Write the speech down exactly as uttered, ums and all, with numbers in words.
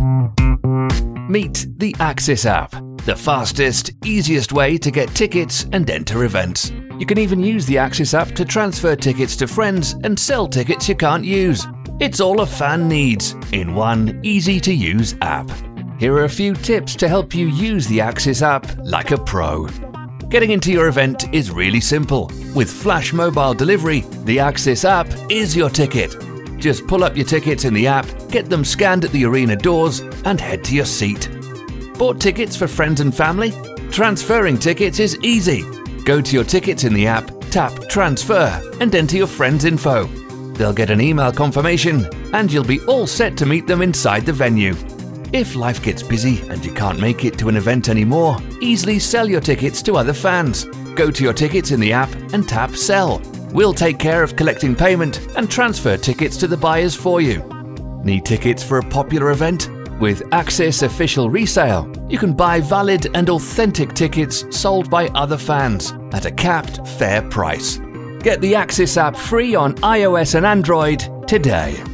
Meet the Axis app, the fastest, easiest way to get tickets and enter events. You can even use the Axis app to transfer tickets to friends and sell tickets you can't use. It's all a fan needs in one easy-to-use app. Here are a few tips to help you use the Axis app like a pro. Getting into your event is really simple. With Flash Mobile Delivery, the Axis app is your ticket. Just pull up your tickets in the app, get them scanned at the arena doors, and head to your seat. Bought tickets for friends and family? Transferring tickets is easy. Go to your tickets in the app, tap Transfer, and enter your friend's info. They'll get an email confirmation, and you'll be all set to meet them inside the venue. If life gets busy and you can't make it to an event anymore, easily sell your tickets to other fans. Go to your tickets in the app and tap Sell. We'll take care of collecting payment and transfer tickets to the buyers for you. Need tickets for a popular event? With Axis Official Resale, you can buy valid and authentic tickets sold by other fans at a capped, fair price. Get the Axis app free on iOS and Android today.